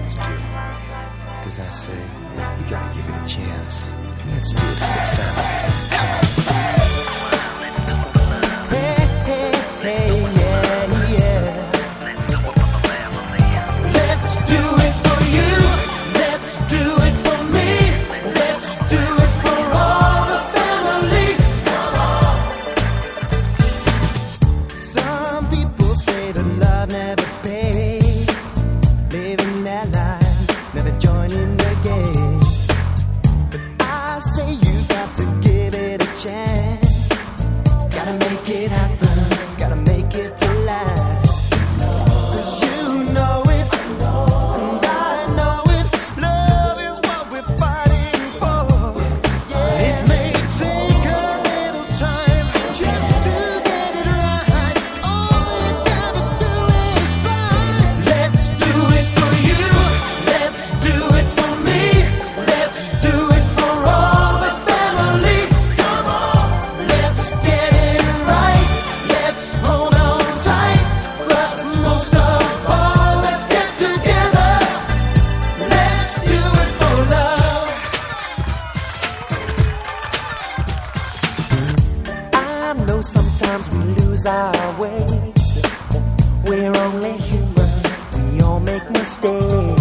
sounds good. Cause I say, you gotta give it a chance. Let's do it for the family. Come on. Hey, hey, hey, yeah, yeah. Let's do it for you. Let's do it for me. Let's do it for all the family. Come on. Some people say that love never pays. Living their lives, never joining the game. But I say you got to give it a chance. Gotta make it happen, gotta make it to last. Cause you know it, and I know it. Love is what we're fighting for. It may take a little time just to get it right. All you gotta do is try. Let's do it for you. Let's do it for me. Let's do it for all the family. Come on, let's get it right. Let's hold on tight. But most of all, let's get together. Let's do it for love. I know sometimes we lose our way. We're only human, we all make mistakes.